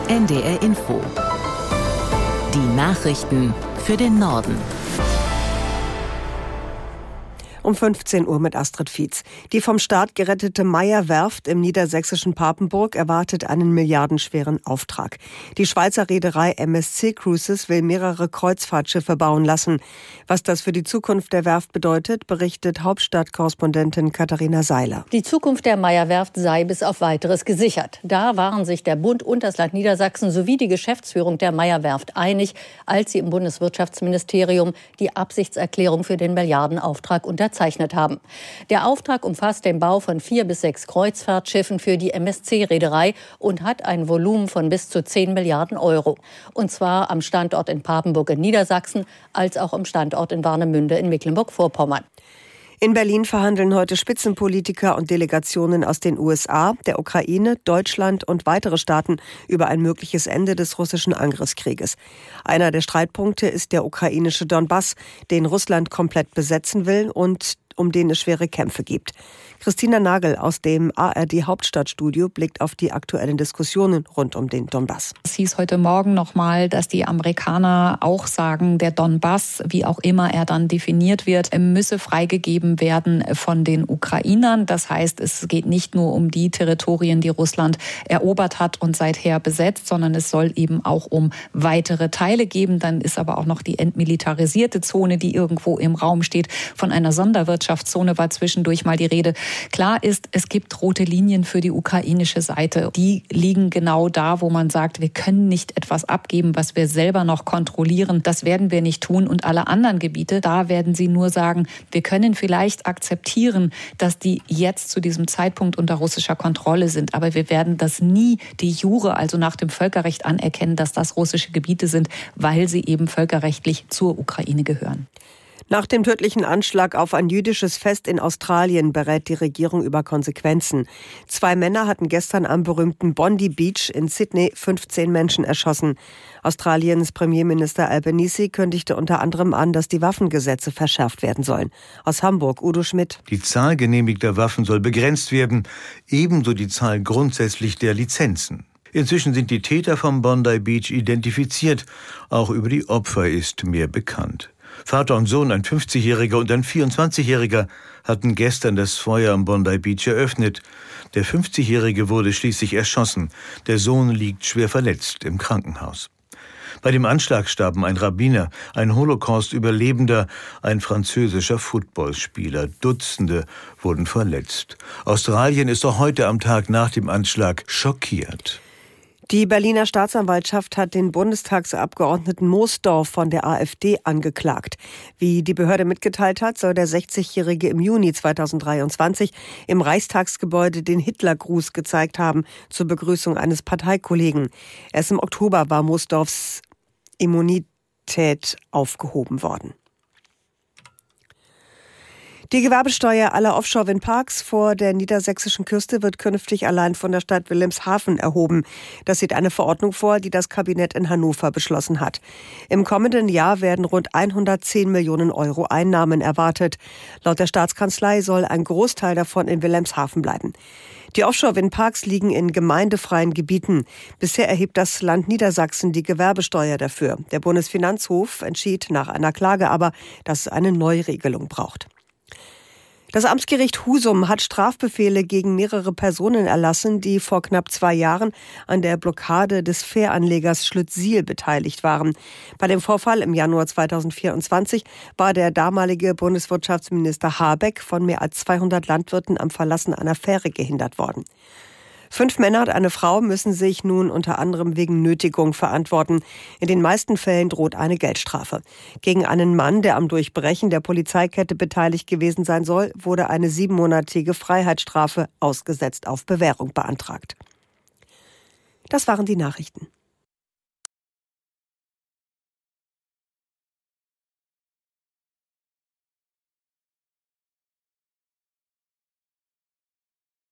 NDR Info. Die Nachrichten für den Norden. Um 15 Uhr mit Astrid Fietz. Die vom Staat gerettete Meyer-Werft im niedersächsischen Papenburg erwartet einen milliardenschweren Auftrag. Die Schweizer Reederei MSC Cruises will mehrere Kreuzfahrtschiffe bauen lassen. Was das für die Zukunft der Werft bedeutet, berichtet Hauptstadtkorrespondentin Katharina Seiler. Die Zukunft der Meyer-Werft sei bis auf Weiteres gesichert. Da waren sich der Bund und das Land Niedersachsen sowie die Geschäftsführung der Meyer-Werft einig, als sie im Bundeswirtschaftsministerium die Absichtserklärung für den Milliardenauftrag unterzeichnet haben. Der Auftrag umfasst den Bau von 4 bis 6 Kreuzfahrtschiffen für die MSC-Reederei und hat ein Volumen von bis zu 10 Milliarden Euro. Und zwar am Standort in Papenburg in Niedersachsen als auch am Standort in Warnemünde in Mecklenburg-Vorpommern. In Berlin verhandeln heute Spitzenpolitiker und Delegationen aus den USA, der Ukraine, Deutschland und weitere Staaten über ein mögliches Ende des russischen Angriffskrieges. Einer der Streitpunkte ist der ukrainische Donbass, den Russland komplett besetzen will und um den es schwere Kämpfe gibt. Christina Nagel aus dem ARD-Hauptstadtstudio blickt auf die aktuellen Diskussionen rund um den Donbass. Es hieß heute Morgen nochmal, dass die Amerikaner auch sagen, der Donbass, wie auch immer er dann definiert wird, müsse freigegeben werden von den Ukrainern. Das heißt, es geht nicht nur um die Territorien, die Russland erobert hat und seither besetzt, sondern es soll eben auch um weitere Teile geben. Dann ist aber auch noch die entmilitarisierte Zone, die irgendwo im Raum steht. Von einer Sonderwirtschaftszone war zwischendurch mal die Rede. Klar ist, es gibt rote Linien für die ukrainische Seite. Die liegen genau da, wo man sagt, wir können nicht etwas abgeben, was wir selber noch kontrollieren. Das werden wir nicht tun. Und alle anderen Gebiete, da werden sie nur sagen, wir können vielleicht akzeptieren, dass die jetzt zu diesem Zeitpunkt unter russischer Kontrolle sind. Aber wir werden das nie de jure, also nach dem Völkerrecht anerkennen, dass das russische Gebiete sind, weil sie eben völkerrechtlich zur Ukraine gehören. Nach dem tödlichen Anschlag auf ein jüdisches Fest in Australien berät die Regierung über Konsequenzen. 2 Männer hatten gestern am berühmten Bondi Beach in Sydney 15 Menschen erschossen. Australiens Premierminister Albanese kündigte unter anderem an, dass die Waffengesetze verschärft werden sollen. Aus Hamburg, Udo Schmidt. Die Zahl genehmigter Waffen soll begrenzt werden, ebenso die Zahl grundsätzlich der Lizenzen. Inzwischen sind die Täter vom Bondi Beach identifiziert. Auch über die Opfer ist mehr bekannt. Vater und Sohn, ein 50-Jähriger und ein 24-Jähriger, hatten gestern das Feuer am Bondi Beach eröffnet. Der 50-Jährige wurde schließlich erschossen. Der Sohn liegt schwer verletzt im Krankenhaus. Bei dem Anschlag starben ein Rabbiner, ein Holocaust-Überlebender, ein französischer Footballspieler. Dutzende wurden verletzt. Australien ist auch heute am Tag nach dem Anschlag schockiert. Die Berliner Staatsanwaltschaft hat den Bundestagsabgeordneten Moosdorf von der AfD angeklagt. Wie die Behörde mitgeteilt hat, soll der 60-Jährige im Juni 2023 im Reichstagsgebäude den Hitlergruß gezeigt haben zur Begrüßung eines Parteikollegen. Erst im Oktober war Moosdorfs Immunität aufgehoben worden. Die Gewerbesteuer aller Offshore-Windparks vor der niedersächsischen Küste wird künftig allein von der Stadt Wilhelmshaven erhoben. Das sieht eine Verordnung vor, die das Kabinett in Hannover beschlossen hat. Im kommenden Jahr werden rund 110 Millionen Euro Einnahmen erwartet. Laut der Staatskanzlei soll ein Großteil davon in Wilhelmshaven bleiben. Die Offshore-Windparks liegen in gemeindefreien Gebieten. Bisher erhebt das Land Niedersachsen die Gewerbesteuer dafür. Der Bundesfinanzhof entschied nach einer Klage aber, dass es eine Neuregelung braucht. Das Amtsgericht Husum hat Strafbefehle gegen mehrere Personen erlassen, die vor knapp 2 Jahren an der Blockade des Fähranlegers Schlüttsiel beteiligt waren. Bei dem Vorfall im Januar 2024 war der damalige Bundeswirtschaftsminister Habeck von mehr als 200 Landwirten am Verlassen einer Fähre gehindert worden. 5 Männer und eine Frau müssen sich nun unter anderem wegen Nötigung verantworten. In den meisten Fällen droht eine Geldstrafe. Gegen einen Mann, der am Durchbrechen der Polizeikette beteiligt gewesen sein soll, wurde eine 7-monatige Freiheitsstrafe ausgesetzt auf Bewährung beantragt. Das waren die Nachrichten.